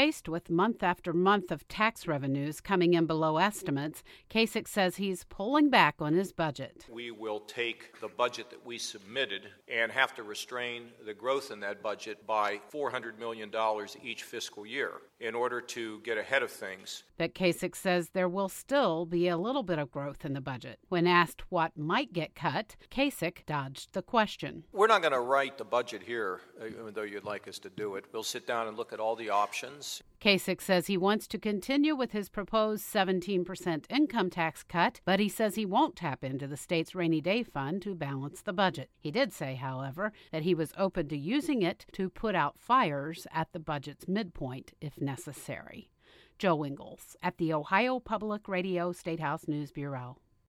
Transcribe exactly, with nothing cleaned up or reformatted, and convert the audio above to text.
Faced with month after month of tax revenues coming in below estimates, Kasich says he's pulling back on his budget. We will take the budget that we submitted and have to restrain the growth in that budget by four hundred million dollars each fiscal year in order to get ahead of things. But Kasich says there will still be a little bit of growth in the budget. When asked what might get cut, Kasich dodged the question. We're not going to write the budget here, even though you'd like us to do it. We'll sit down and look at all the options. Kasich says he wants to continue with his proposed seventeen percent income tax cut, but he says he won't tap into the state's rainy day fund to balance the budget. He did say, however, that he was open to using it to put out fires at the budget's midpoint if necessary. Joe Ingles at the Ohio Public Radio State House News Bureau.